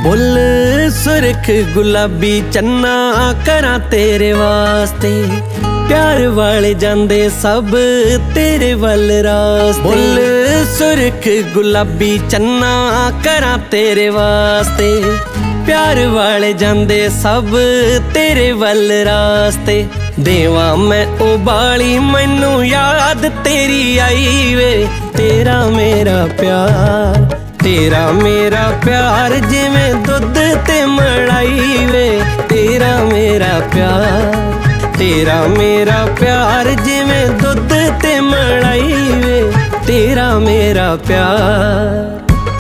Full सुरख गुलाबी चन्ना करा तेरे वास्ते, प्यार वाले जांदे सब तेरे वल रास्ते। फुल सुरख गुलाबी चन्ना करा तेरे वास्ते, प्यार वाले जांदे सब तेरे वल रास्ते। देवा मैं उबाली मैनू याद तेरी आई वे, तेरा मेरा प्यार तेरा मेरा प्यार जिवें दुध ते मलाई वे। तेरा मेरा प्यार तेरा मेरा प्यार जिवें दुध ते मलाई वे। तेरा मेरा प्यार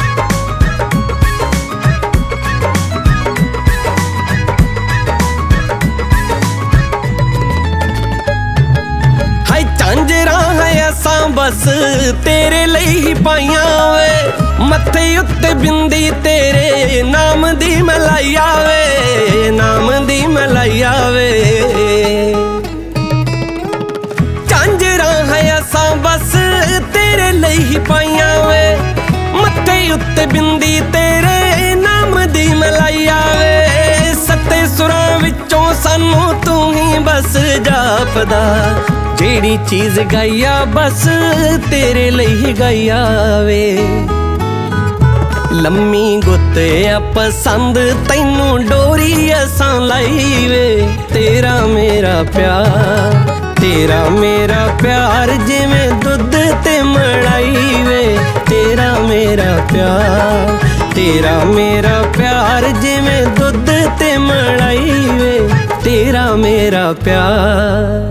झांजरा है असां बस तेरे लिए ही पाइया वे, मत्थे उत्ते बिंदी तेरे नाम दी मलाइया वे, नाम दी मलाइया वे। झांजरा है असां बस तेरे लिए ही पाइया वे, मत्थे उत्ते बिंदी तेरे नाम दी मलाइया वे। सत्ते सुरां विचों सानू तू ही बस जापदा, जेड़ी चीज गाइया बस तेरे लिए ही गाइया वे। लम्मी गुत आ पसंद तैनू डोरी असां लाई वे। तेरा मेरा प्यार तेरा मेरा प्यार जिवें दुध ते मलाई वे। तेरा मेरा प्यार तेरा मेरा प्यार जिवें दुध ते मलाई वे। तेरा मेरा प्यार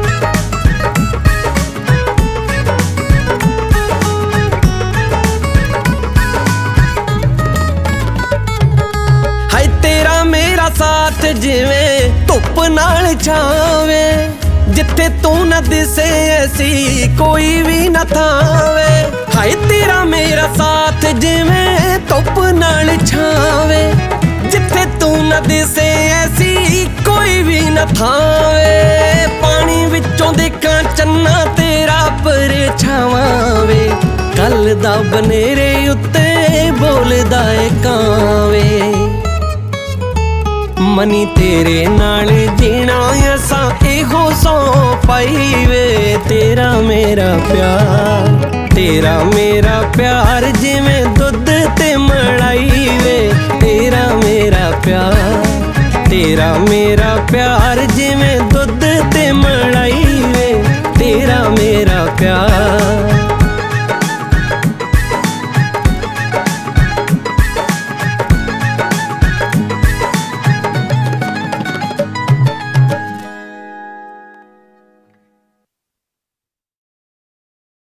साथ जिवें धुप नाल छावे, जिथे तू न दिसे ऐसी कोई भी न थावे। हाय तेरा मेरा साथ जिवें धुप नाल छावे, जिथे तू न दिसे ऐसी कोई भी न थावे। पानी विचों देखा चन्ना तेरा परछावां वे, कल दा बनेरे उत्ते बोलदा ए कावे। मनी तेरे नाल जीना असां इहो सौ पाई वे। तेरा मेरा प्यार जिवें दुध ते मलाई वे। तेरा मेरा प्यार जिवें दुध